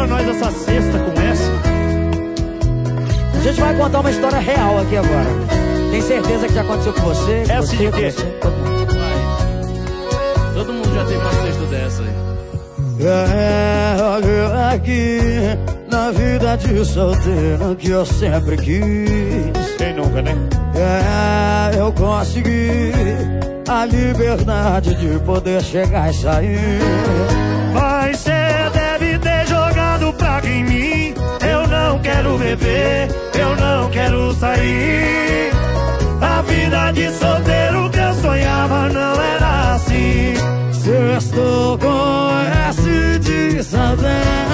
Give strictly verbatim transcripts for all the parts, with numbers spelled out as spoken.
pra nós essa sexta com essa. A gente vai contar uma história real aqui agora. Tem certeza que já aconteceu com você? É você, assim de quê? você, todo mundo. Vai. Todo mundo já teve uma sexta dessa aí. É, olha aqui, na vida de solteiro que eu sempre quis. Quem nunca, né? É, eu consegui a liberdade de poder chegar e sair. Mas cê deve ter jogado praga em mim. Eu não quero beber, eu não quero sair. A vida de solteiro que eu sonhava não era assim. Sextou com S de saudade,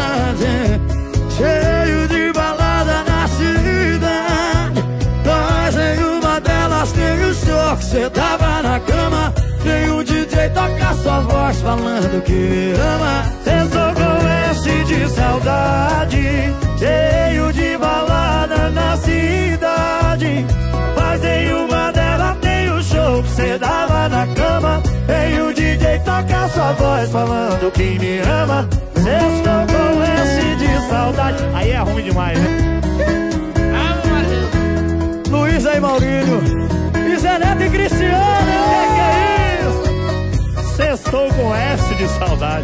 cheio de balada na cidade. Mas em uma delas tem o show que cê tava na cama. Tem um D J toca sua voz falando que me ama. Sextou com S de saudade, cheio de balada na cidade. Mas em uma delas tem o show que cê dava na cama. Tem o D J toca sua voz falando que me ama. Sextou com S de saudade. Aí é ruim demais, né? Luísa e Maurílio, e Zé Neto e Cristiano. Que que é isso? Sextou com S de saudade.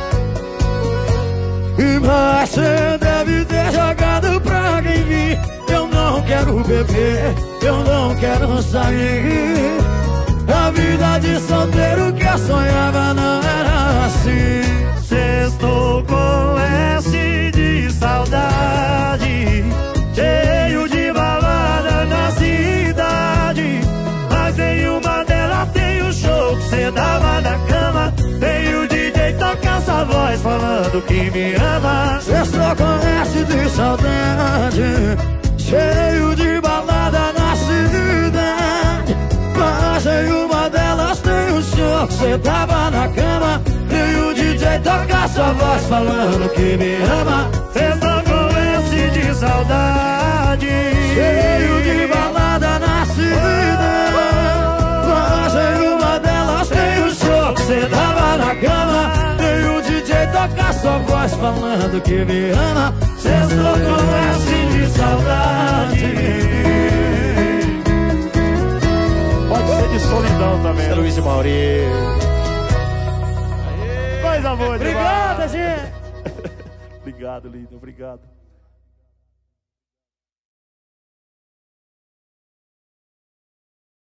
E você deve ter jogado praga em mim. Eu não quero beber, eu não quero sair. A vida de solteiro que eu sonhava não era assim. Sextou com S de saudade, cheio de balada na cidade. Mas em uma delas tem o show que cê dava na cama. Tem o D J toca sua voz falando que me ama. Sextou com S de saudade, cheio de balada na cidade. Mas em uma delas tem o show que cê tava na cama. Tem o D J toca sua voz falando que me ama. Sextou com S de saudade, Cheio de balada na cidade. Mas em uma delas tem o show que cê tava na cama. Tem o D J toca sua voz falando que me ama. sextou com S de saudade. Pode ser de solidão também. É Luiz e Maurício. Coisa boa demais. Obrigado, gente. Obrigado, lindo. Obrigado.